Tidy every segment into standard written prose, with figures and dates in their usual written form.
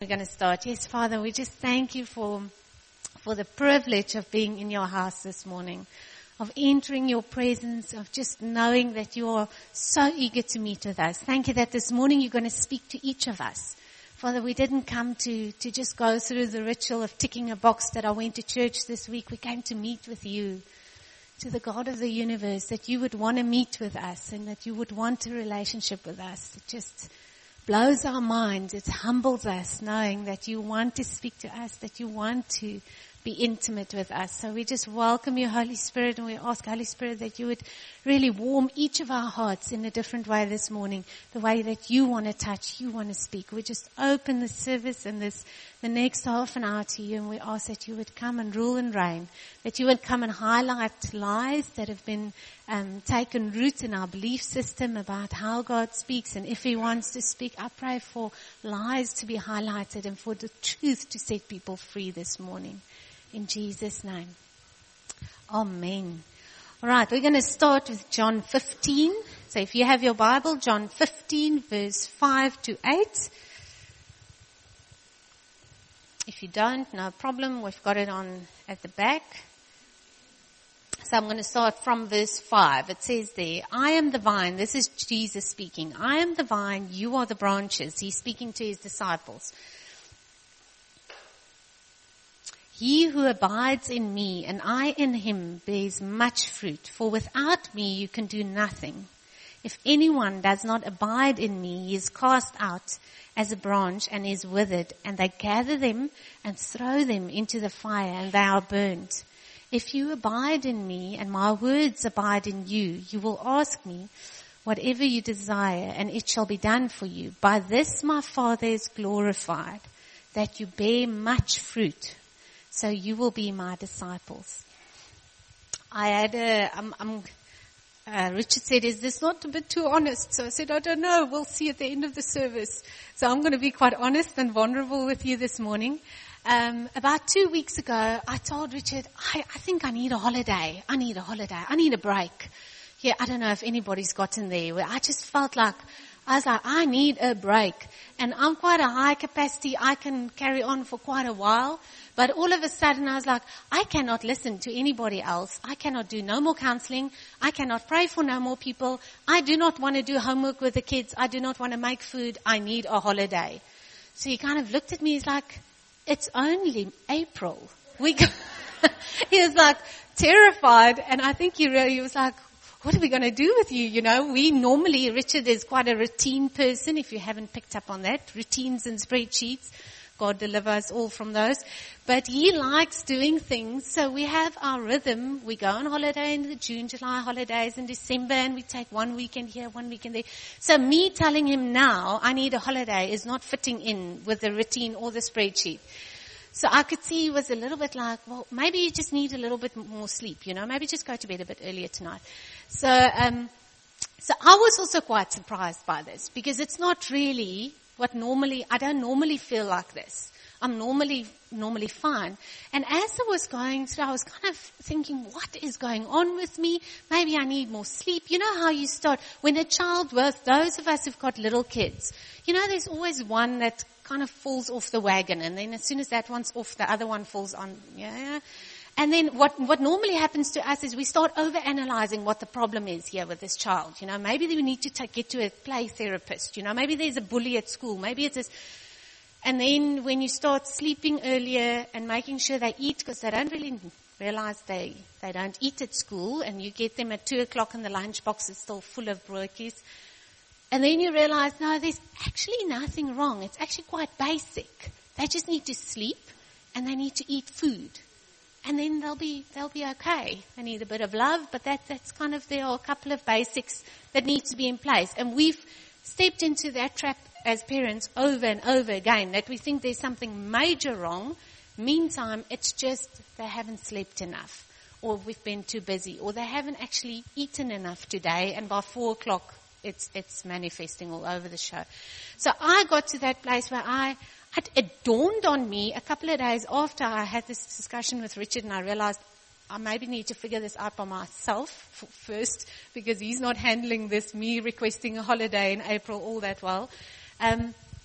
going to start. Yes, Father, we just thank you for the privilege of being in your house this morning, of entering your presence, of just knowing that you are so eager to meet with us. Thank you that this morning you're going to speak to each of us. Father, we didn't come to just go through the ritual of ticking a box that I went to church this week. We came to meet with you, to the God of the universe, that you would want to meet with us and that you would want a relationship with us. It just blows our minds. It humbles us knowing that you want to speak to us, that you want to be intimate with us. So we just welcome you, Holy Spirit, and we ask, Holy Spirit, that you would really warm each of our hearts in a different way this morning, the way that you want to touch, you want to speak. We just open the service and the next half an hour to you, and we ask that you would come and rule and reign, that you would come and highlight lies that have been taken root in our belief system about how God speaks, and if he wants to speak, I pray for lies to be highlighted and for the truth to set people free this morning. In Jesus' name. Amen. All right, we're going to start with John 15. So if you have your Bible, John 15, verse 5 to 8. If you don't, no problem. We've got it on at the back. So I'm going to start from verse 5. It says there, I am the vine. This is Jesus speaking. I am the vine, you are the branches. He's speaking to his disciples. He who abides in me and I in him bears much fruit, for without me you can do nothing. If anyone does not abide in me, he is cast out as a branch and is withered, and they gather them and throw them into the fire, and they are burnt. If you abide in me and my words abide in you, you will ask me whatever you desire, and it shall be done for you. By this my Father is glorified, that you bear much fruit, so you will be my disciples. I had Richard said, is this not a bit too honest? So I said, I don't know. We'll see at the end of the service. So I'm going to be quite honest and vulnerable with you this morning. About 2 weeks ago, I told Richard, I think I need a holiday. I need a break. Yeah, I don't know if anybody's gotten there where I just felt like, I need a break. And I'm quite a high capacity. I can carry on for quite a while. But all of a sudden I was like, I cannot listen to anybody else. I cannot do no more counseling. I cannot pray for no more people. I do not want to do homework with the kids. I do not want to make food. I need a holiday. So he kind of looked at me. He's like, it's only April. He was like terrified. And I think he was like, what are we going to do with you? You know, Richard is quite a routine person, if you haven't picked up on that. Routines and spreadsheets. God deliver us all from those. But he likes doing things. So we have our rhythm. We go on holiday in the June, July holidays in December, and we take 1 weekend here, 1 weekend there. So me telling him now I need a holiday is not fitting in with the routine or the spreadsheet. So I could see he was a little bit like, well, maybe you just need a little bit more sleep, you know, maybe just go to bed a bit earlier tonight. So I was also quite surprised by this, because it's not really I don't normally feel like this. I'm normally fine. And as I was going through, I was kind of thinking, what is going on with me? Maybe I need more sleep. You know how you start, when a child births, those of us who've got little kids, you know, there's always one that kind of falls off the wagon, and then as soon as that one's off, the other one falls on. Yeah. And then what normally happens to us is we start overanalyzing what the problem is here with this child. You know, maybe we need to get to a play therapist. You know, maybe there's a bully at school. Maybe it's this. And then when you start sleeping earlier and making sure they eat, because they don't really realize they don't eat at school, and you get them at 2:00 and the lunchbox is still full of brokies. And then you realize, no, there's actually nothing wrong. It's actually quite basic. They just need to sleep and they need to eat food. And then they'll be okay. They need a bit of love, but that's kind of, there are a couple of basics that need to be in place. And we've stepped into that trap as parents over and over again, that we think there's something major wrong. Meantime, it's just they haven't slept enough, or we've been too busy, or they haven't actually eaten enough today, and by 4:00 it's manifesting all over the show. So I got to that place where it dawned on me a couple of days after I had this discussion with Richard, and I realized I maybe need to figure this out by myself first, because he's not handling this, me requesting a holiday in April, all that well.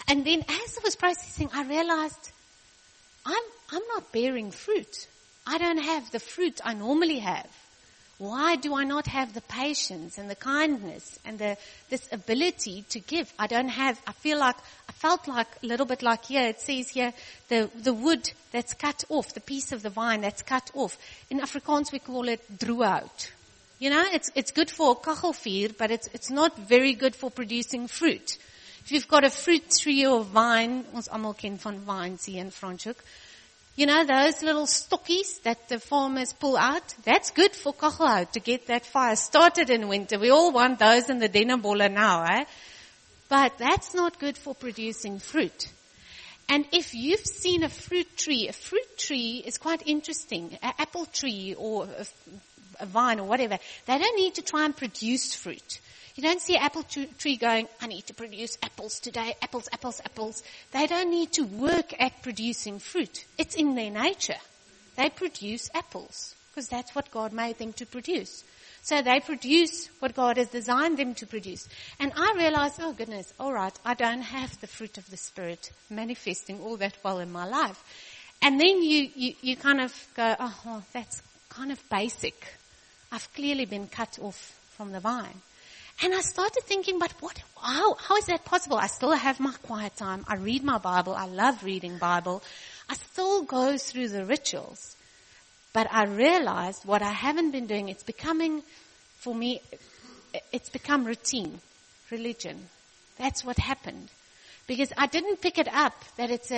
And then as I was processing, I realized I'm not bearing fruit. I don't have the fruit I normally have. Why do I not have the patience and the kindness and this ability to give? I felt like a little bit like here, it says here, the wood that's cut off, the piece of the vine that's cut off. In Afrikaans we call it droehout. You know, it's good for kachelvuur, but it's not very good for producing fruit. If you've got a fruit tree or vine, ons almal ken van vines hier in Franschhoek, you know, those little stockies that the farmers pull out, that's good for kachelhout to get that fire started in winter. We all want those in the dennebolle now, eh? But that's not good for producing fruit. And if you've seen a fruit tree is quite interesting. An apple tree or a vine or whatever, they don't need to try and produce fruit. You don't see an apple tree going, I need to produce apples today, apples, apples, apples. They don't need to work at producing fruit. It's in their nature. They produce apples because that's what God made them to produce. So they produce what God has designed them to produce. And I realized, oh goodness, all right, I don't have the fruit of the Spirit manifesting all that well in my life. And then you kind of go, oh, that's kind of basic. I've clearly been cut off from the vine. And I started thinking, but how is that possible? I still have my quiet time. I read my Bible. I love reading Bible. I still go through the rituals. But I realized what I haven't been doing, it's becoming, for me, it's become routine, religion. That's what happened. Because I didn't pick it up that it's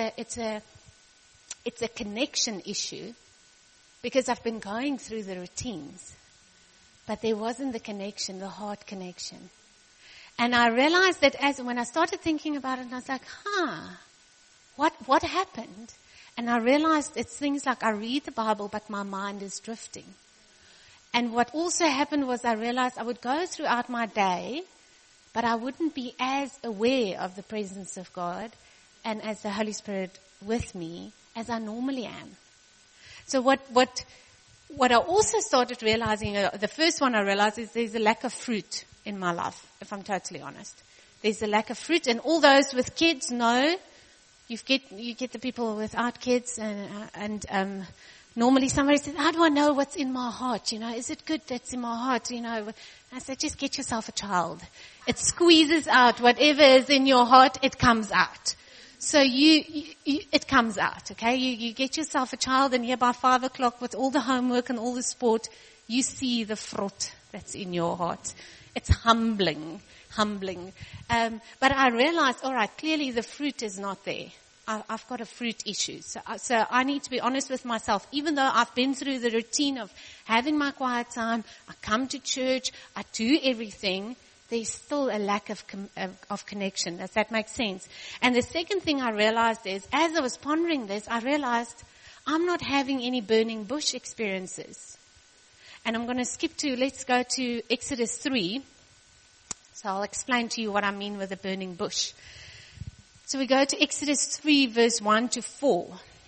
a connection issue because I've been going through the routines. But there wasn't the connection, the heart connection. And I realized that when I started thinking about it, I was like, what happened? And I realized it's things like I read the Bible, but my mind is drifting. And what also happened was I realized I would go throughout my day, but I wouldn't be as aware of the presence of God and as the Holy Spirit with me as I normally am. So what I also started realizing, the first one I realized is there's a lack of fruit in my life, if I'm totally honest. There's a lack of fruit, and all those with kids know, you get the people without kids, and normally somebody says, how do I know what's in my heart? You know, is it good that's in my heart? You know, I said, just get yourself a child. It squeezes out whatever is in your heart, it comes out. So it comes out, okay? You get yourself a child, and here by 5 o'clock with all the homework and all the sport, you see the fruit that's in your heart. It's humbling. But I realized, all right, clearly the fruit is not there. I've got a fruit issue. So I need to be honest with myself. Even though I've been through the routine of having my quiet time, I come to church, I do everything, there's still a lack of connection. Does that make sense? And the second thing I realized is, as I was pondering this, I realized I'm not having any burning bush experiences. And I'm going to let's go to Exodus 3. So I'll explain to you what I mean with a burning bush. So we go to Exodus 3 verse 1 to 4.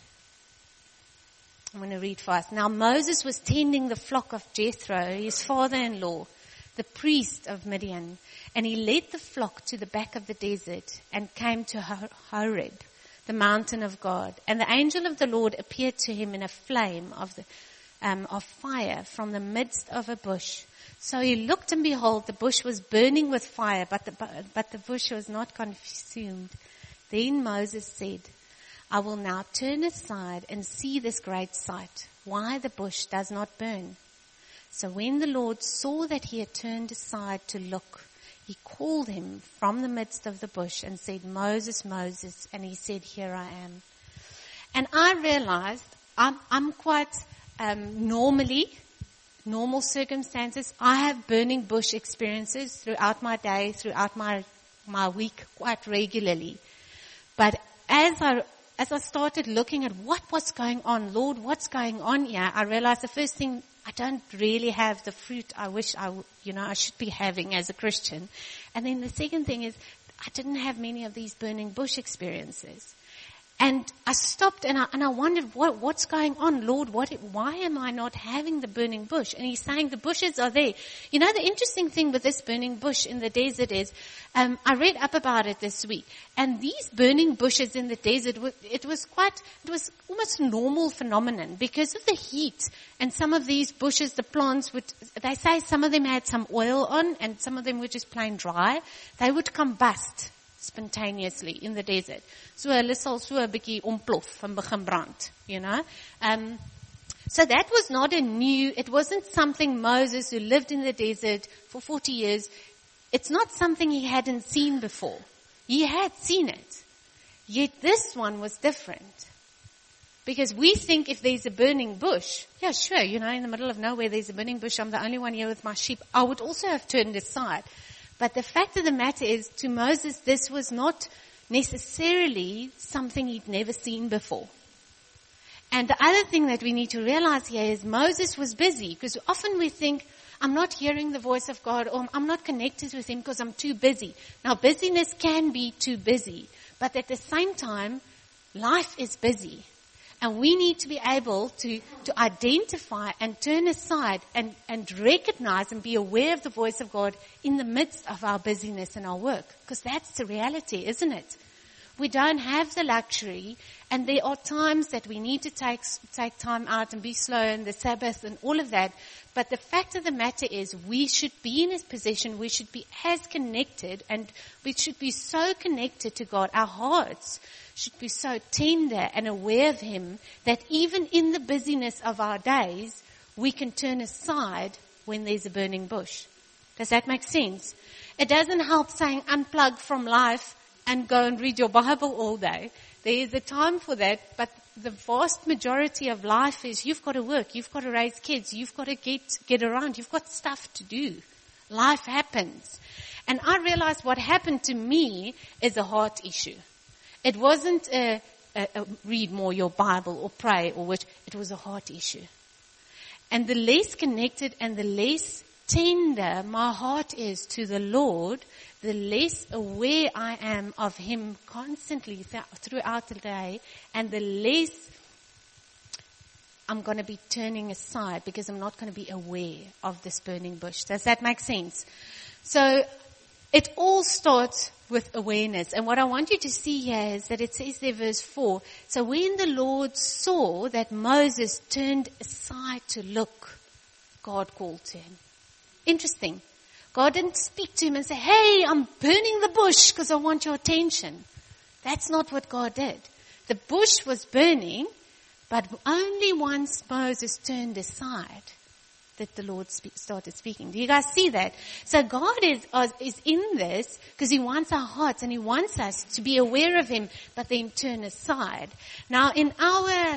I'm going to read fast. Now Moses was tending the flock of Jethro, his father-in-law, the priest of Midian, and he led the flock to the back of the desert and came to Horeb, the mountain of God. And the angel of the Lord appeared to him in a flame of fire from the midst of a bush. So he looked, and behold, the bush was burning with fire, but the bush was not consumed. Then Moses said, I will now turn aside and see this great sight, why the bush does not burn. So when the Lord saw that he had turned aside to look, he called him from the midst of the bush and said, Moses, Moses. And he said, here I am. And I realized I'm quite normal circumstances. I have burning bush experiences throughout my day, throughout my week quite regularly. But as I started looking at what's going on, Lord, what's going on here, I realized the first thing, I don't really have the fruit I wish I should be having as a Christian. And then the second thing is, I didn't have many of these burning bush experiences. And I stopped and I wondered, what's going on, Lord? Why am I not having the burning bush? And he's saying the bushes are there. You know, the interesting thing with this burning bush in the desert is, I read up about it this week. And these burning bushes in the desert, it was almost normal phenomenon because of the heat. And some of these bushes, the plants they say some of them had some oil on and some of them were just plain dry. They would combust spontaneously in the desert. So hulle sal so 'n bietjie ontplof en begin brand, you know. So that was not it wasn't something Moses, who lived in the desert for 40 years, it's not something he hadn't seen before. He had seen it. Yet this one was different. Because we think if there's a burning bush, yeah, sure, you know, in the middle of nowhere there's a burning bush, I'm the only one here with my sheep, I would also have turned aside. But the fact of the matter is, to Moses, this was not necessarily something he'd never seen before. And the other thing that we need to realize here is Moses was busy, because often we think, I'm not hearing the voice of God, or I'm not connected with him because I'm too busy. Now, busyness can be too busy, but at the same time, life is busy. And we need to be able to identify and turn aside and recognize and be aware of the voice of God in the midst of our busyness and our work. Because that's the reality, isn't it? We don't have the luxury, and there are times that we need to take time out and be slow, and the Sabbath and all of that. But the fact of the matter is, we should be in his position, we should be as connected, and we should be so connected to God. Our hearts should be so tender and aware of him that even in the busyness of our days, we can turn aside when there's a burning bush. Does that make sense? It doesn't help saying unplug from life and go and read your Bible all day. There is a time for that, but the vast majority of life is you've got to work, you've got to raise kids, you've got to get around, you've got stuff to do. Life happens. And I realized what happened to me is a heart issue. It wasn't a read more your Bible or pray or which, it was a heart issue. And the less connected and the less tender my heart is to the Lord, the less aware I am of him constantly throughout the day, and the less I'm going to be turning aside because I'm not going to be aware of this burning bush. Does that make sense? So it all starts with awareness. And what I want you to see here is that it says there, verse 4, so when the Lord saw that Moses turned aside to look, God called to him. Interesting. God didn't speak to him and say, hey, I'm burning the bush because I want your attention. That's not what God did. The bush was burning, but only once Moses turned aside that the Lord started speaking. Do you guys see that? So God is in this because he wants our hearts and he wants us to be aware of him, but then turn aside. Now, in our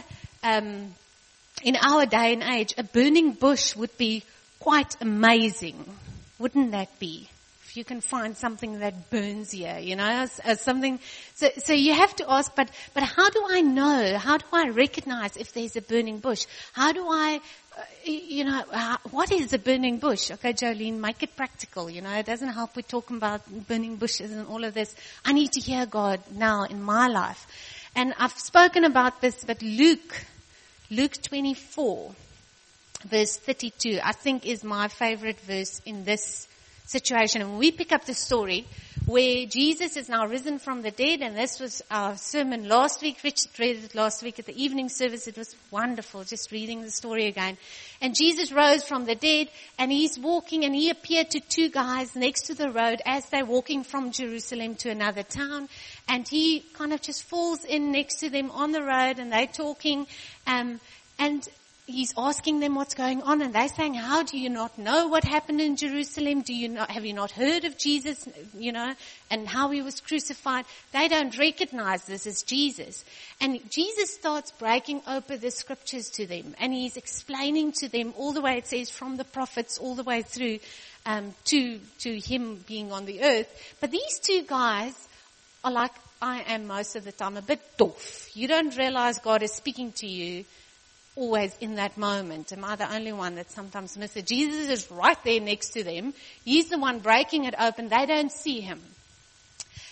day and age, a burning bush would be quite amazing. Wouldn't that be? If you can find something that burns here, you know, as something. So you have to ask, but how do I know? How do I recognize if there's a burning bush? How do I, what is a burning bush? Okay, Jolene, make it practical. You know, it doesn't help we're talking about burning bushes and all of this. I need to hear God now in my life. And I've spoken about this, but Luke 24. Verse 32, I think, is my favorite verse in this situation. And we pick up the story where Jesus is now risen from the dead, and this was our sermon last week. Richard read it last week at the evening service. It was wonderful, just reading the story again. And Jesus rose from the dead, and he's walking, and he appeared to two guys next to the road as they're walking from Jerusalem to another town. And he kind of just falls in next to them on the road, and they're talking, and he's asking them what's going on, and they're saying, how do you not know what happened in Jerusalem? Have you not heard of Jesus, and how he was crucified? They don't recognize this as Jesus. And Jesus starts breaking open the scriptures to them, and he's explaining to them all the way, it says, from the prophets all the way through to him being on the earth. But these two guys are like I am most of the time, a bit doof. You don't realize God is speaking to you always in that moment. Am I the only one that sometimes misses it? Jesus is right there next to them. He's the one breaking it open. They don't see him.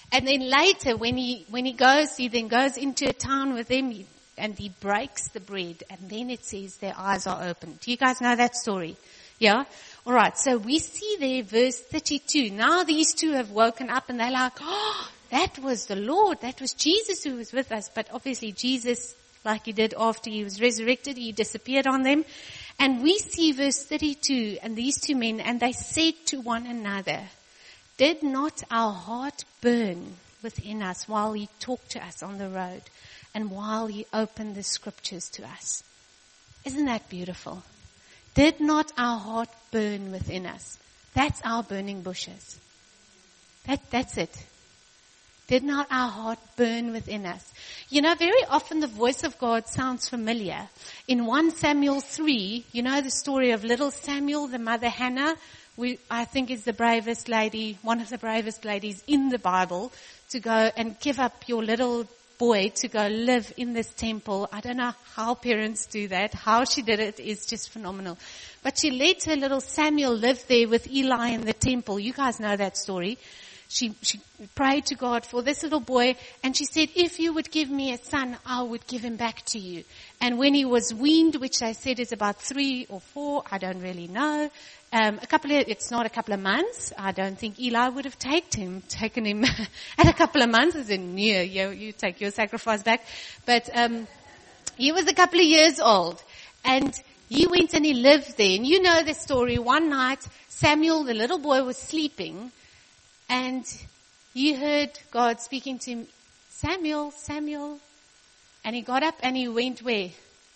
And then later, when he goes into a town with them, and he breaks the bread, and then it says their eyes are opened. Do you guys know that story? Yeah? Alright, so we see there verse 32. Now these two have woken up and they're like, oh, that was the Lord, that was Jesus who was with us. But obviously Jesus, like he did after he was resurrected, he disappeared on them. And we see verse 32, and these two men, and they said to one another, did not our heart burn within us while he talked to us on the road and while he opened the scriptures to us? Isn't that beautiful? Did not our heart burn within us? That's our burning bushes. That's it. Did not our heart burn within us? You know, very often the voice of God sounds familiar. In 1 Samuel 3, you know the story of little Samuel, the mother Hannah, I think is the bravest lady, one of the bravest ladies in the Bible, to go and give up your little boy to go live in this temple. I don't know how parents do that. How she did it is just phenomenal. But she let her little Samuel live there with Eli in the temple. You guys know that story. She prayed to God for this little boy, and she said, if you would give me a son, I would give him back to you. And when he was weaned, which they said is about 3 or 4, I don't really know, it's not a couple of months. I don't think Eli would have taken him at a couple of months. As in, you take your sacrifice back. But he was a couple of years old, and he went and he lived there. And you know the story. One night, Samuel, the little boy, was sleeping, and he heard God speaking to him, Samuel, Samuel. And he got up and he went where?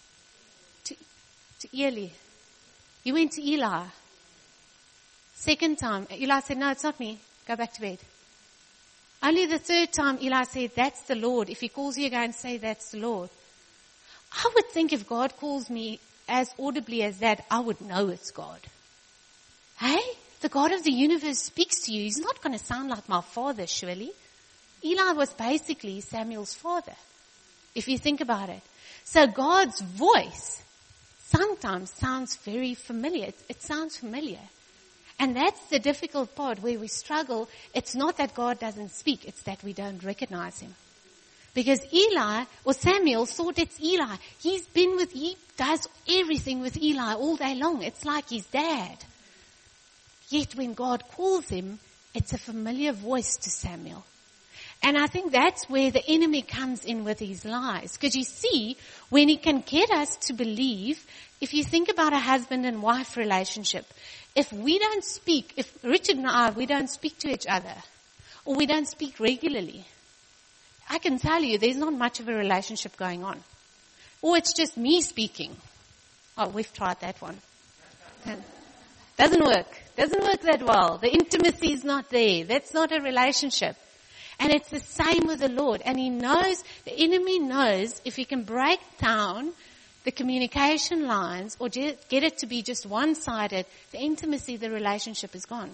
To Eli. He went to Eli. Second time, Eli said, no, it's not me. Go back to bed. Only the third time, Eli said, that's the Lord. If he calls you, go and say, that's the Lord. I would think if God calls me as audibly as that, I would know it's God. Hey? The God of the universe speaks to you. He's not going to sound like my father, surely. Eli was basically Samuel's father, if you think about it. So God's voice sometimes sounds very familiar. It sounds familiar. And that's the difficult part where we struggle. It's not that God doesn't speak, it's that we don't recognize him. Because Eli, or Samuel, thought it's Eli. He does everything with Eli all day long. It's like his dad. Yet when God calls him, it's a familiar voice to Samuel. And I think that's where the enemy comes in with his lies. Because you see, when he can get us to believe, if you think about a husband and wife relationship, if Richard and I, we don't speak to each other, or we don't speak regularly, I can tell you there's not much of a relationship going on. Or it's just me speaking. Oh, we've tried that one. Doesn't work. Doesn't work that well. The intimacy is not there. That's not a relationship. And it's the same with the Lord. And the enemy knows if he can break down the communication lines or get it to be just one-sided, the intimacy, the relationship is gone.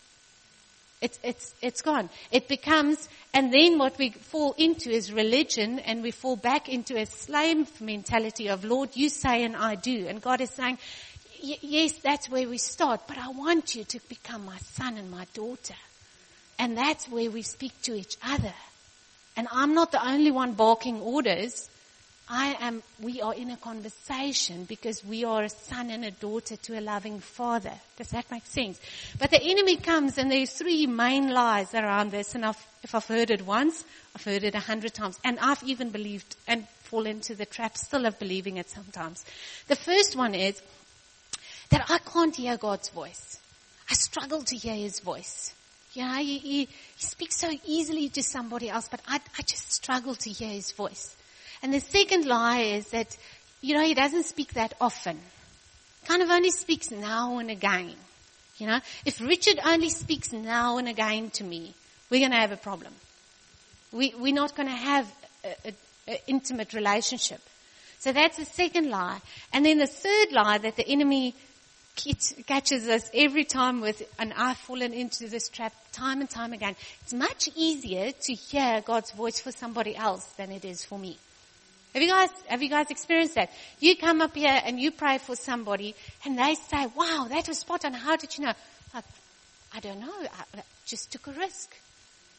It's gone. It becomes, and then what we fall into is religion, and we fall back into a slave mentality of, Lord, you say and I do. And God is saying, yes, that's where we start, but I want you to become my son and my daughter. And that's where we speak to each other. And I'm not the only one barking orders. We are in a conversation because we are a son and a daughter to a loving father. Does that make sense? But the enemy comes, and there's 3 main lies around this. And if I've heard it once, I've heard it 100 times. And I've even believed and fall into the trap still of believing it sometimes. The first one is that I can't hear God's voice. I struggle to hear his voice. You know, he speaks so easily to somebody else, but I just struggle to hear his voice. And the second lie is that, you know, he doesn't speak that often. Kind of only speaks now and again. You know, if Richard only speaks now and again to me, we're going to have a problem. We're not going to have an intimate relationship. So that's the second lie. And then the third lie that the enemy catches us every time with, and I've fallen into this trap time and time again. It's much easier to hear God's voice for somebody else than it is for me. Have you guys experienced that? You come up here and you pray for somebody and they say, wow, that was spot on. How did you know? I don't know. I just took a risk.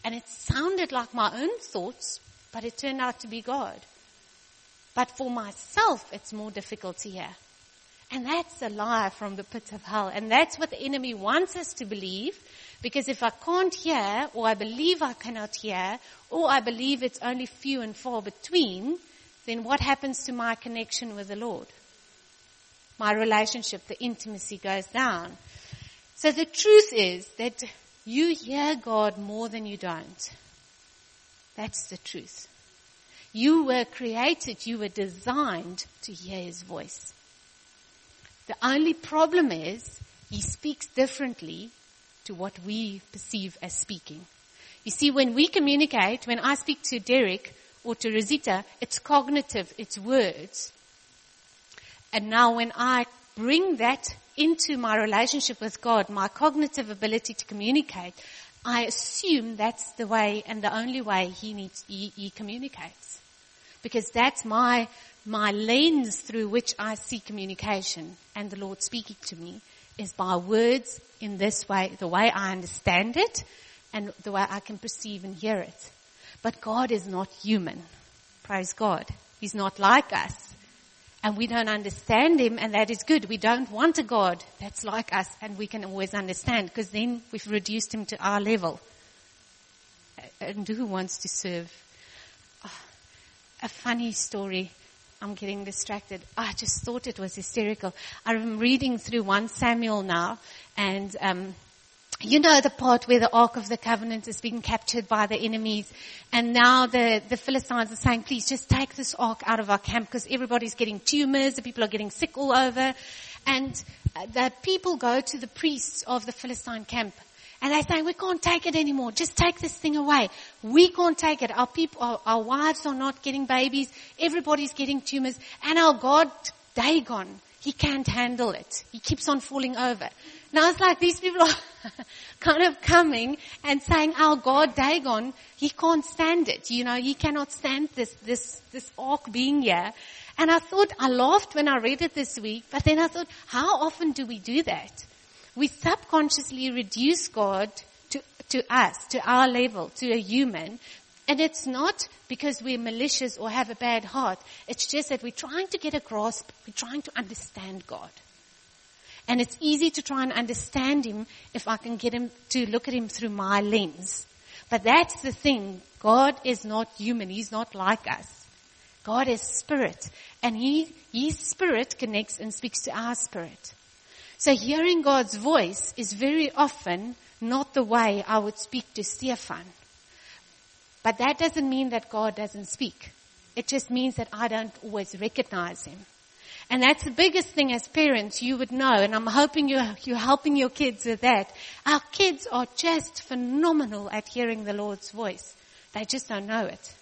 And it sounded like my own thoughts, but it turned out to be God. But for myself, it's more difficult to hear. And that's a lie from the pit of hell. And that's what the enemy wants us to believe. Because if I can't hear, or I believe I cannot hear, or I believe it's only few and far between, then what happens to my connection with the Lord? My relationship, the intimacy goes down. So the truth is that you hear God more than you don't. That's the truth. You were created, you were designed to hear His voice. The only problem is He speaks differently to what we perceive as speaking. You see, when we communicate, when I speak to Derek or to Rosita, it's cognitive, it's words. And now when I bring that into my relationship with God, my cognitive ability to communicate, I assume that's the way and the only way He communicates. Because that's my lens through which I see communication and the Lord speaking to me is by words in this way, the way I understand it and the way I can perceive and hear it. But God is not human. Praise God. He's not like us. And we don't understand Him, and that is good. We don't want a God that's like us and we can always understand, because then we've reduced Him to our level. And who wants to serve? A funny story. I'm getting distracted. I just thought it was hysterical. I'm reading through 1 Samuel now, and you know the part where the Ark of the Covenant is being captured by the enemies, and now the Philistines are saying, please just take this Ark out of our camp because everybody's getting tumors, the people are getting sick all over. And the people go to the priests of the Philistine camp, and they say, we can't take it anymore. Just take this thing away. We can't take it. Our people, our wives are not getting babies. Everybody's getting tumors. And our God, Dagon, he can't handle it. He keeps on falling over. Now it's like these people are kind of coming and saying, our God, Dagon, he can't stand it. You know, he cannot stand this ark being here. And I laughed when I read it this week, but then I thought, how often do we do that? We subconsciously reduce God to us, to our level, to a human. And it's not because we're malicious or have a bad heart. It's just that we're trying to get a grasp, we're trying to understand God. And it's easy to try and understand Him if I can get Him to look at Him through my lens. But that's the thing. God is not human. He's not like us. God is spirit. And His spirit connects and speaks to our spirit. So hearing God's voice is very often not the way I would speak to Stefan. But that doesn't mean that God doesn't speak. It just means that I don't always recognize Him. And that's the biggest thing as parents you would know, and I'm hoping you're helping your kids with that. Our kids are just phenomenal at hearing the Lord's voice. They just don't know it.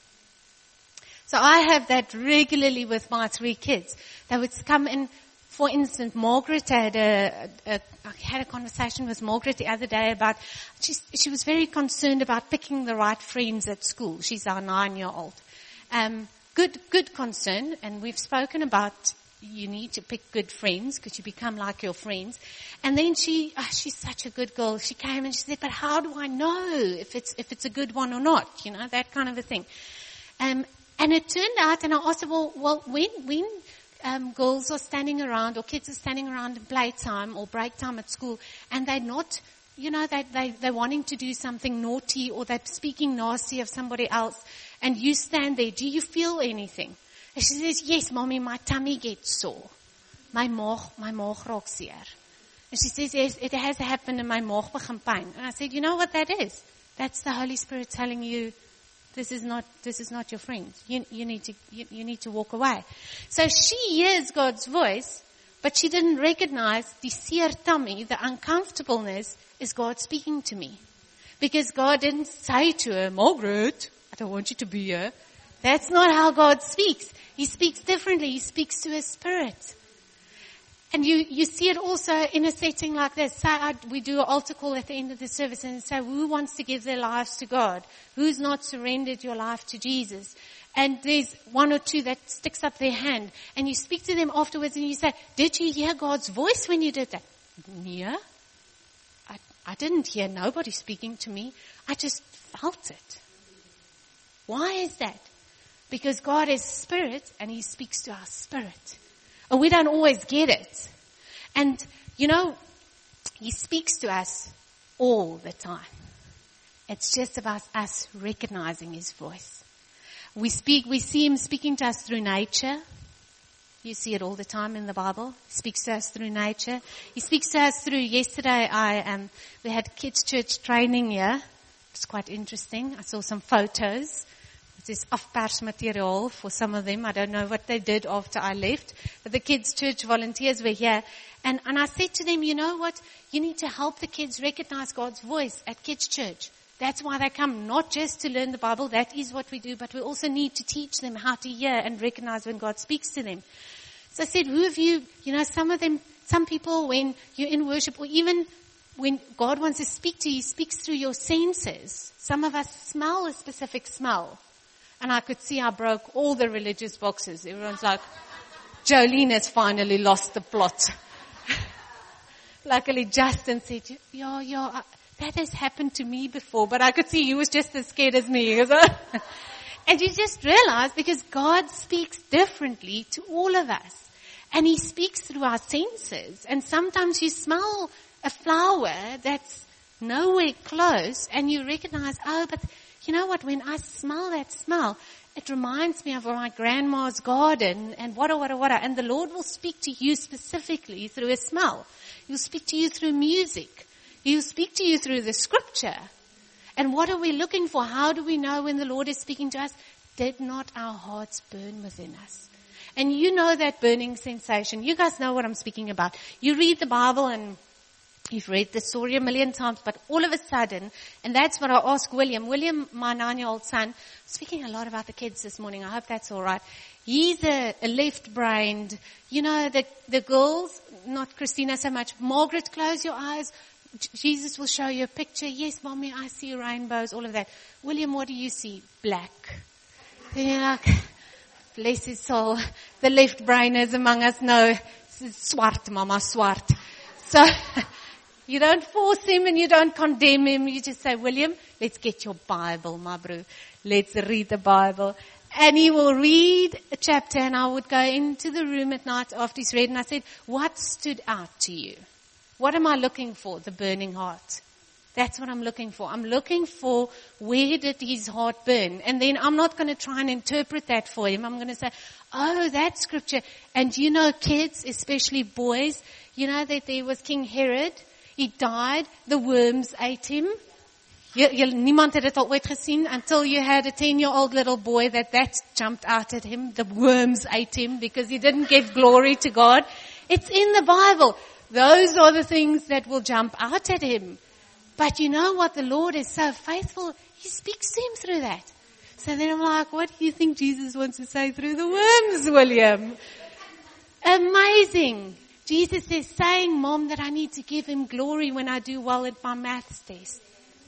So I have that regularly with my 3 kids. They would come in. For instance, Margaret I had a conversation with Margaret the other day about, she was very concerned about picking the right friends at school. She's our 9-year-old. Good concern, and we've spoken about you need to pick good friends because you become like your friends. And then she's such a good girl. She came and she said, but how do I know if it's a good one or not? You know, that kind of a thing. And it turned out, and I asked her, well, when girls are standing around or kids are standing around in playtime or break time at school and they're not, you know, they're wanting to do something naughty or they're speaking nasty of somebody else and you stand there, do you feel anything? And she says, yes, mommy, my tummy gets sore. My maag raak seer. And she says, yes, it has happened and my maag begin pyn. And I said, you know what that is? That's the Holy Spirit telling you, this is not your friend. You need to walk away. So she hears God's voice, but she didn't recognize the seer tummy, the uncomfortableness is God speaking to me. Because God didn't say to her, Margaret, I don't want you to be here. That's not how God speaks. He speaks differently. He speaks to His spirit. And you see it also in a setting like this. Say we do an altar call at the end of the service and say, who wants to give their lives to God? Who's not surrendered your life to Jesus? And there's 1 or 2 that sticks up their hand. And you speak to them afterwards and you say, did you hear God's voice when you did that? Yeah. I didn't hear nobody speaking to me. I just felt it. Why is that? Because God is spirit and he speaks to our spirit. And we don't always get it. And, he speaks to us all the time. It's just about us recognizing his voice. We see him speaking to us through nature. You see it all the time in the Bible. He speaks to us through nature. He speaks to us through, yesterday we had kids church training here. It's quite interesting. I saw some photos. It is afpers material for some of them. I don't know what they did after I left. But the kids church volunteers were here. And I said to them, you know what? You need to help the kids recognize God's voice at kids church. That's why they come, not just to learn the Bible. That is what we do. But we also need to teach them how to hear and recognize when God speaks to them. So I said, who of you, some people when you're in worship, or even when God wants to speak to you, he speaks through your senses. Some of us smell a specific smell. And I could see I broke all the religious boxes. Everyone's like, Jolene has finally lost the plot. Luckily Justin said, yeah, that has happened to me before, but I could see he was just as scared as me. And you just realize, because God speaks differently to all of us. And he speaks through our senses. And sometimes you smell a flower that's nowhere close and you recognize, but you know what, when I smell that smell, it reminds me of my grandma's garden and wada. And the Lord will speak to you specifically through a smell. He'll speak to you through music. He'll speak to you through the scripture. And what are we looking for? How do we know when the Lord is speaking to us? Did not our hearts burn within us? And you know that burning sensation. You guys know what I'm speaking about. You read the Bible and you've read the story a million times, but all of a sudden, and that's what I asked William. William, my 9-year-old son, speaking a lot about the kids this morning. I hope that's all right. He's a left-brained, the girls, not Christina so much. Margaret, close your eyes. Jesus will show you a picture. Yes, Mommy, I see rainbows, all of that. William, what do you see? Black. Then you're like, bless his soul. The left-brainers among us know, swart, Mama, swart. So, you don't force him and you don't condemn him. You just say, William, let's get your Bible, my bro. Let's read the Bible. And he will read a chapter, and I would go into the room at night after he's read, and I said, what stood out to you? What am I looking for? The burning heart. That's what I'm looking for. I'm looking for where did his heart burn? And then I'm not going to try and interpret that for him. I'm going to say, that scripture. And kids, especially boys, that there was King Herod. He died. The worms ate him. Niemand het dit al ooit gesien until you had a 10-year-old little boy that jumped out at him. The worms ate him because he didn't give glory to God. It's in the Bible. Those are the things that will jump out at him. But you know what? The Lord is so faithful. He speaks to him through that. So then I'm like, what do you think Jesus wants to say through the worms, William? Amazing. Jesus is saying, Mom, that I need to give him glory when I do well at my maths test.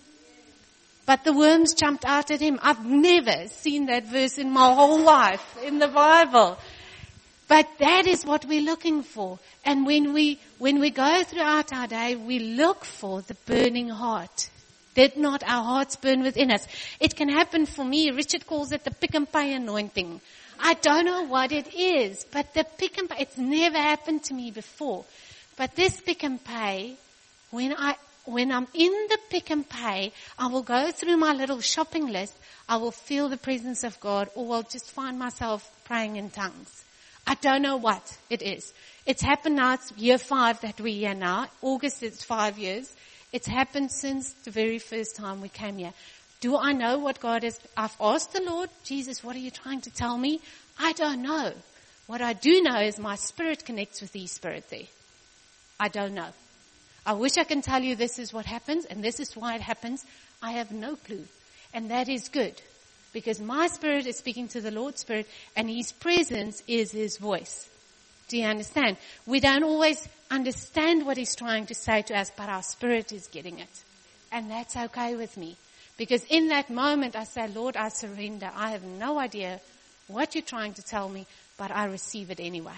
But the worms jumped out at him. I've never seen that verse in my whole life in the Bible. But that is what we're looking for. And when we go throughout our day, we look for the burning heart. Did not our hearts burn within us? It can happen for me. Richard calls it the pick and pay anointing. I don't know what it is, but the pick and pay, it's never happened to me before. But this pick and pay, when I'm in the pick and pay, I will go through my little shopping list. I will feel the presence of God, or I'll just find myself praying in tongues. I don't know what it is. It's happened now. It's year 5 that we're here now. August is 5 years. It's happened since the very first time we came here. Do I know what God is? I've asked the Lord, Jesus, what are you trying to tell me? I don't know. What I do know is my spirit connects with His spirit there. I don't know. I wish I can tell you this is what happens and this is why it happens. I have no clue. And that is good. Because my spirit is speaking to the Lord's spirit and His presence is His voice. Do you understand? We don't always understand what He's trying to say to us, but our spirit is getting it. And that's okay with me. Because in that moment I say, Lord, I surrender. I have no idea what you're trying to tell me, but I receive it anyway.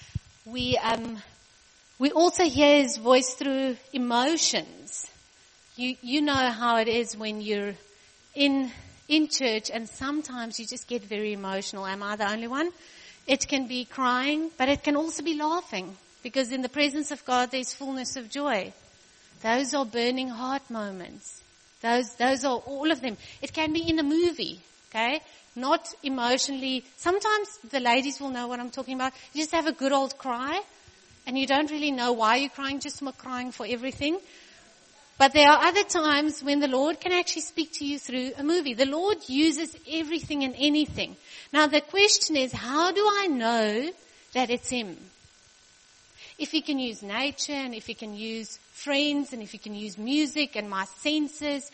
We also hear His voice through emotions. You know how it is when you're in church and sometimes you just get very emotional. Am I the only one? It can be crying, but it can also be laughing, because in the presence of God there's fullness of joy. Those are burning heart moments. Those are all of them. It can be in a movie, okay? Not emotionally. Sometimes the ladies will know what I'm talking about. You just have a good old cry and you don't really know why you're crying, just crying for everything. But there are other times when the Lord can actually speak to you through a movie. The Lord uses everything and anything. Now the question is, how do I know that it's Him? If He can use nature, and if He can use friends, and if He can use music and my senses,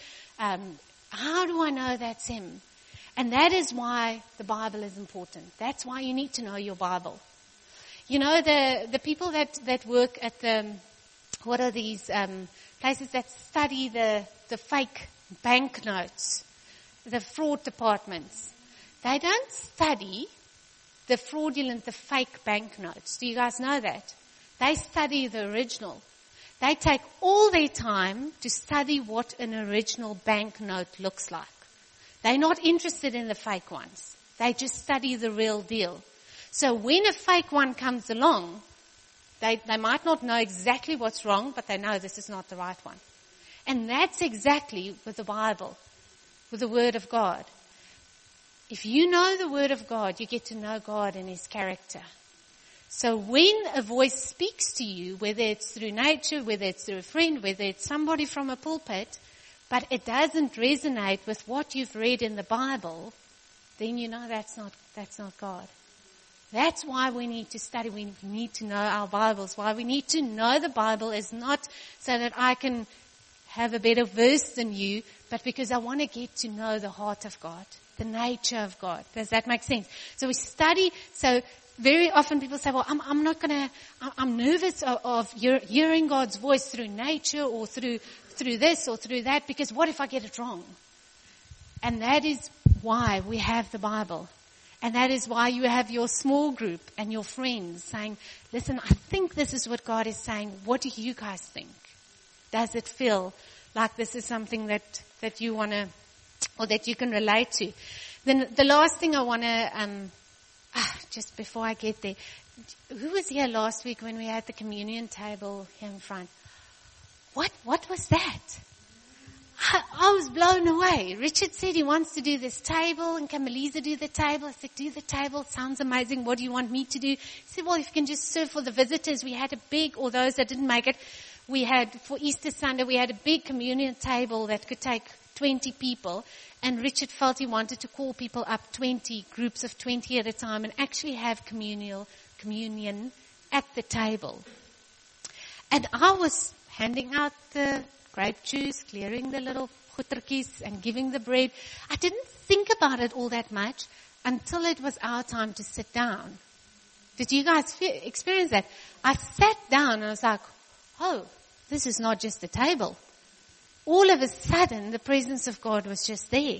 how do I know that's Him? And that is why the Bible is important. That's why you need to know your Bible. You know, the people that work at what are these places that study the fake banknotes, the fraud departments. They don't study the fraudulent, the fake banknotes. Do you guys know that? They study the original. They take all their time to study what an original banknote looks like. They're not interested in the fake ones. They just study the real deal. So when a fake one comes along, they might not know exactly what's wrong, but they know this is not the right one. And that's exactly with the Bible, with the Word of God. If you know the Word of God, you get to know God and His character. So when a voice speaks to you, whether it's through nature, whether it's through a friend, whether it's somebody from a pulpit, but it doesn't resonate with what you've read in the Bible, then you know that's not God. That's why we need to study. We need to know our Bibles. Why we need to know the Bible is not so that I can have a better verse than you, but because I want to get to know the heart of God, the nature of God. Does that make sense? So we study. So very often people say, well, I'm nervous of hearing God's voice through nature or through this or through that, because what if I get it wrong? And that is why we have the Bible. And that is why you have your small group and your friends saying, listen, I think this is what God is saying. What do you guys think? Does it feel like this is something that you want to, or that you can relate to? Then the last thing I want to, just before I get there, who was here last week when we had the communion table here in front? What was that? I was blown away. Richard said he wants to do this table, and can Melissa do the table? I said, do the table. Sounds amazing. What do you want me to do? He said, well, if you can just serve for the visitors. We had a big, or those that didn't make it, we had, for Easter Sunday, we had a big communion table that could take 20 people. And Richard felt he wanted to call people up 20, groups of 20 at a time, and actually have communion at the table. And I was handing out the grape juice, clearing the little goetertjies and giving the bread. I didn't think about it all that much until it was our time to sit down. Did you guys experience that? I sat down and I was like, oh, this is not just a table. All of a sudden, the presence of God was just there.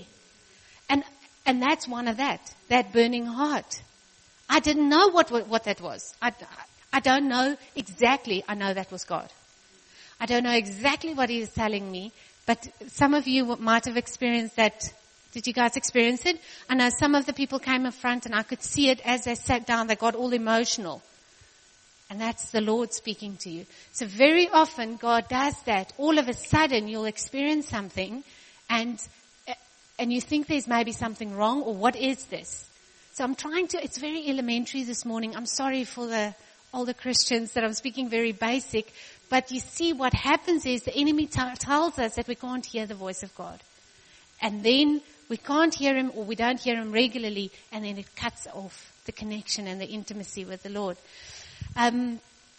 And that's one of that burning heart. I didn't know what that was. I don't know exactly. I know that was God. I don't know exactly what He is telling me, but some of you might have experienced that. Did you guys experience it? I know some of the people came in front and I could see it as they sat down. They got all emotional. And that's the Lord speaking to you. So very often God does that. All of a sudden you'll experience something and you think there's maybe something wrong, or what is this? So it's very elementary this morning. I'm sorry for the older Christians that I'm speaking very basic. But you see, what happens is the enemy tells us that we can't hear the voice of God. And then we can't hear Him, or we don't hear Him regularly, and then it cuts off the connection and the intimacy with the Lord. I'm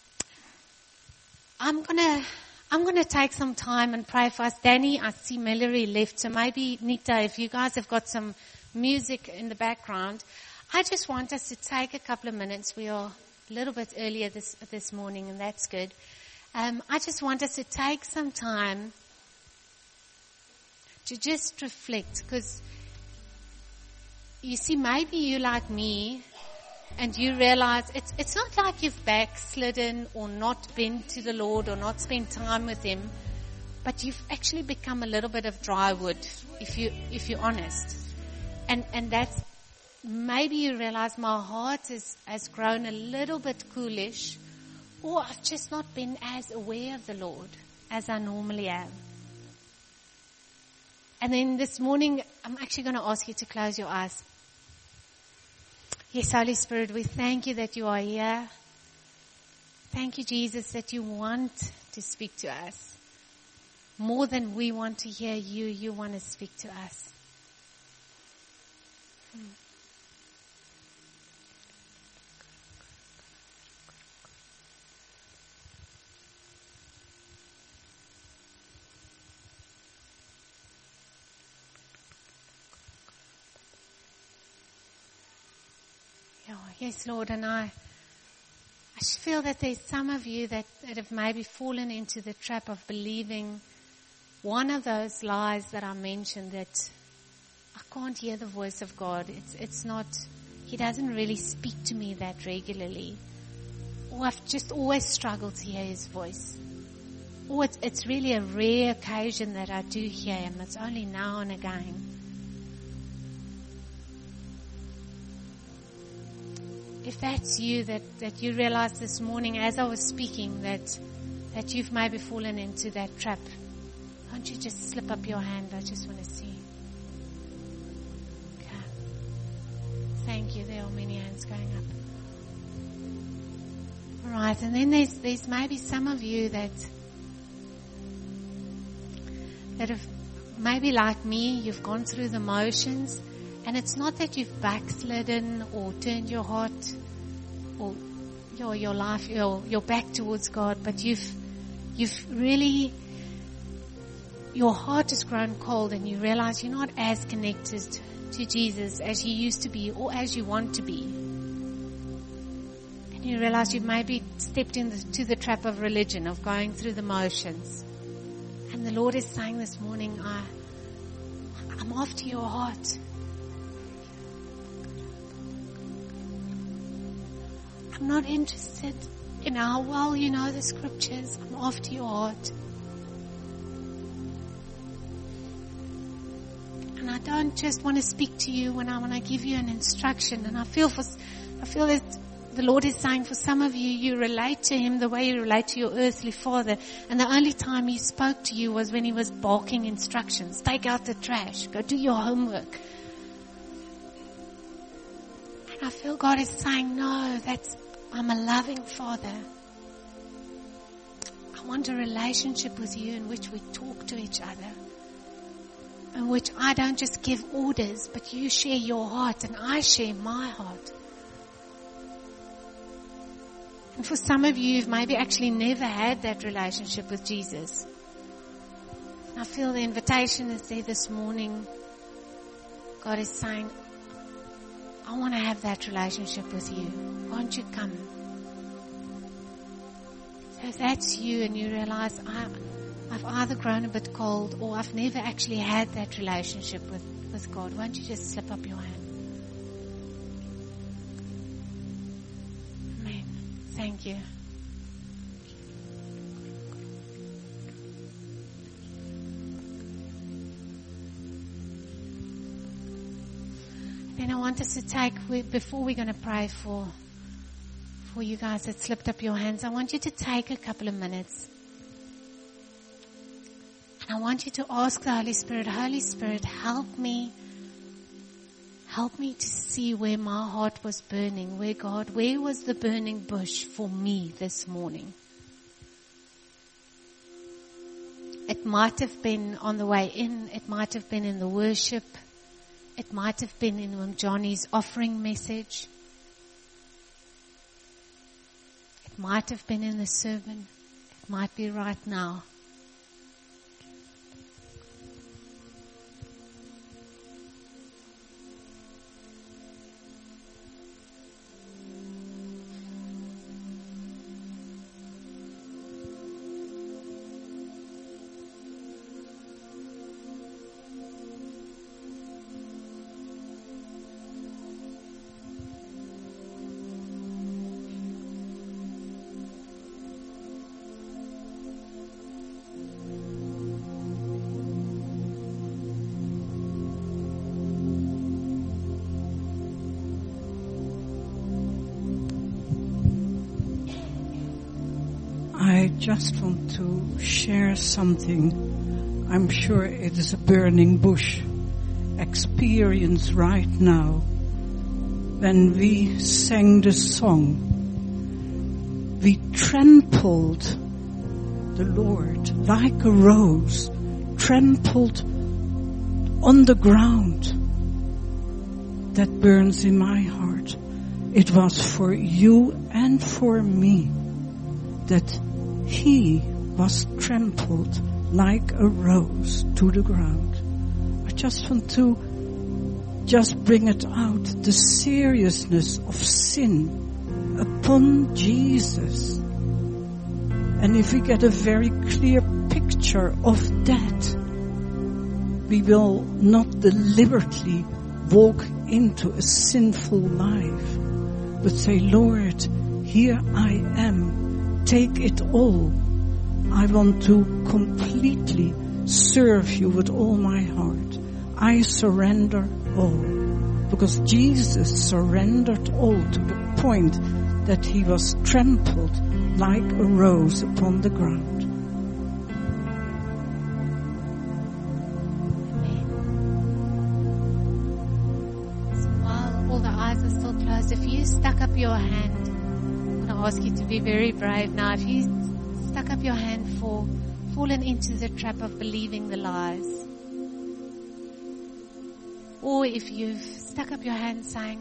gonna take some time and pray for us. Danny, I see Mallory left, so maybe Nita, if you guys have got some music in the background, I just want us to take a couple of minutes. We are a little bit earlier this morning, and that's good. I just want us to take some time to just reflect, because you see, maybe you like me and you realize it's not like you've backslidden or not been to the Lord or not spent time with Him, but you've actually become a little bit of dry wood, if you're honest. And that's, maybe you realize my heart has grown a little bit coolish, or I've just not been as aware of the Lord as I normally am. And then this morning, I'm actually going to ask you to close your eyes. Yes, Holy Spirit, we thank you that you are here. Thank you, Jesus, that you want to speak to us. More than we want to hear you, you want to speak to us. Yes, Lord, and I just feel that there's some of you that have maybe fallen into the trap of believing one of those lies that I mentioned, that I can't hear the voice of God. It's not, He doesn't really speak to me that regularly. Or I've just always struggled to hear His voice. Or it's really a rare occasion that I do hear Him. It's only now and again. If that's you, that you realized this morning as I was speaking that you've maybe fallen into that trap, won't you just slip up your hand? I just want to see. Okay. Thank you. There are many hands going up. All right. And then there's maybe some of you that have, maybe like me, you've gone through the motions. And it's not that you've backslidden or turned your heart or your life, your back towards God, but you've really, your heart has grown cold and you realize you're not as connected to Jesus as you used to be or as you want to be. And you realize you've maybe stepped into the trap of religion, of going through the motions. And the Lord is saying this morning, I'm after your heart. I'm not interested in how well you know the scriptures. I'm after your heart. And I don't just want to speak to you when I want to give you an instruction. And I feel that the Lord is saying for some of you, you relate to Him the way you relate to your earthly father. And the only time He spoke to you was when He was barking instructions. Take out the trash. Go do your homework. And I feel God is saying, no, I'm a loving Father. I want a relationship with you in which we talk to each other. In which I don't just give orders, but you share your heart and I share my heart. And for some of you, you've maybe actually never had that relationship with Jesus. I feel the invitation is there this morning. God is saying, I want to have that relationship with you. Won't you come? So if that's you and you realize I've either grown a bit cold or I've never actually had that relationship with God, won't you just slip up your hand? Amen. Thank you. Then I want us to take, before we're going to pray for you guys that slipped up your hands, I want you to take a couple of minutes. And I want you to ask the Holy Spirit, help me to see where my heart was burning. Where was the burning bush for me this morning? It might have been on the way in. It might have been in the worship. It might have been in Johnny's offering message. It might have been in the sermon. It might be right now. just want to share something. I'm sure it is a burning bush experience right now. When we sang the song, we trampled the Lord like a rose, trampled on the ground that burns in my heart. It was for you and for me that he was trampled like a rose to the ground. I just want to bring it out, the seriousness of sin upon Jesus. And if we get a very clear picture of that, we will not deliberately walk into a sinful life, but say, Lord, here I am. Take it all. I want to completely serve you with all my heart. I surrender all. Because Jesus surrendered all to the point that he was trampled like a rose upon the ground. Amen. So while all the eyes are still closed, if you stuck up your hand, I'm going to ask you to be very brave now. If you stuck up your hand for fallen into the trap of believing the lies, or if you've stuck up your hand saying,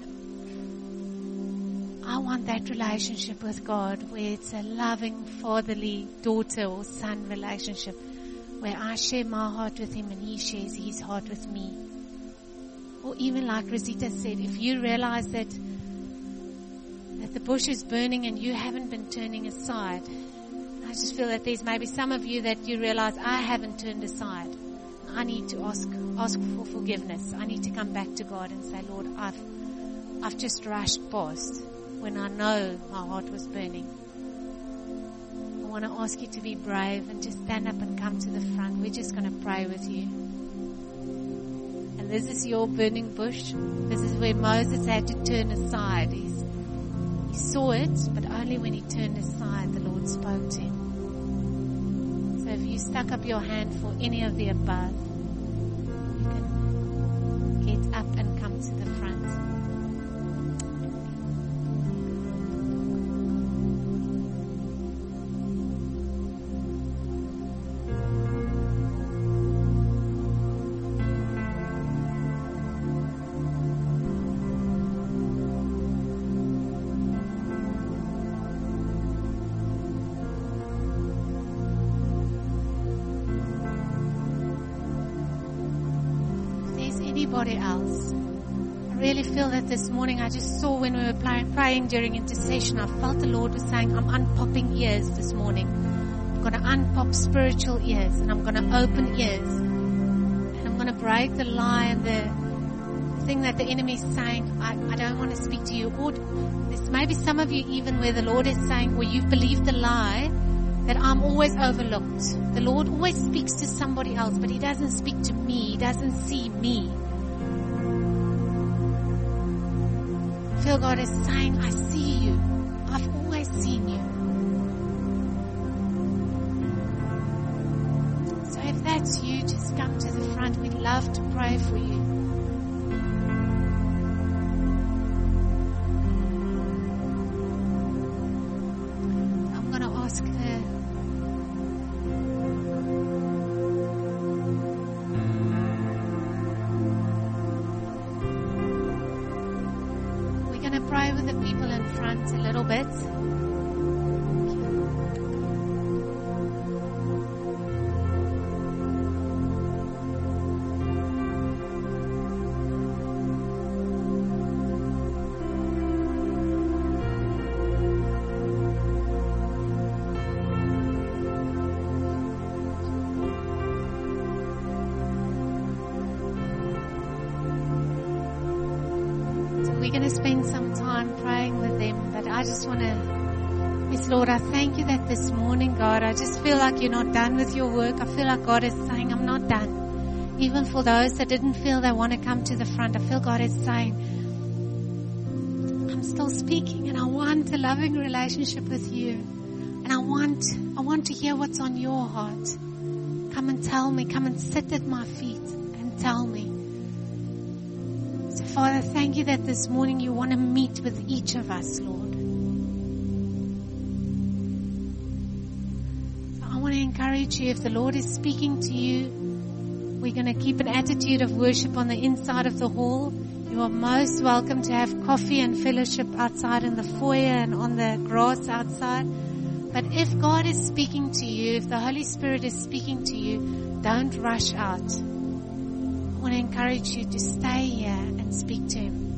I want that relationship with God where it's a loving fatherly daughter or son relationship where I share my heart with him and he shares his heart with me. Or even like Rosita said, if you realize that the bush is burning and you haven't been turning aside, I just feel that there's maybe some of you that you realize I haven't turned aside. I need to ask for forgiveness. I need to come back to God and say, Lord, I've just rushed past when I know my heart was burning. I want to ask you to be brave and just stand up and come to the front. We're just going to pray with you. And this is your burning bush. This is where Moses had to turn aside. He saw it, but only when he turned aside, the Lord spoke to him. So if you stuck up your hand for any of the above, you can get up and come to the front. Anybody else? I really feel that this morning, I just saw when we were praying during intercession, I felt the Lord was saying, I'm unpopping ears this morning. I'm going to unpop spiritual ears and I'm going to open ears. And I'm going to break the lie and the thing that the enemy is saying, I don't want to speak to you. Or there's maybe some of you even where the Lord is saying, well, you've believed the lie that I'm always overlooked. The Lord always speaks to somebody else, but he doesn't speak to me. He doesn't see me. I feel God is saying, I see you. I've always seen you. So if that's you, just come to the front. We'd love to pray for you. I'm going to ask pray with the people in front a little bit. We're going to spend some time praying with them, but I just want to, yes, Lord, I thank you that this morning, God, I just feel like you're not done with your work. I feel like God is saying, I'm not done. Even for those that didn't feel they want to come to the front, I feel God is saying, I'm still speaking and I want a loving relationship with you. And I want to hear what's on your heart. Come and tell me. Come and sit at my feet and tell me. So Father, thank you that this morning you want to meet with each of us, Lord. So I want to encourage you, if the Lord is speaking to you, we're going to keep an attitude of worship on the inside of the hall. You are most welcome to have coffee and fellowship outside in the foyer and on the grass outside. But if God is speaking to you, if the Holy Spirit is speaking to you, don't rush out. I want to encourage you to stay here and speak to Him.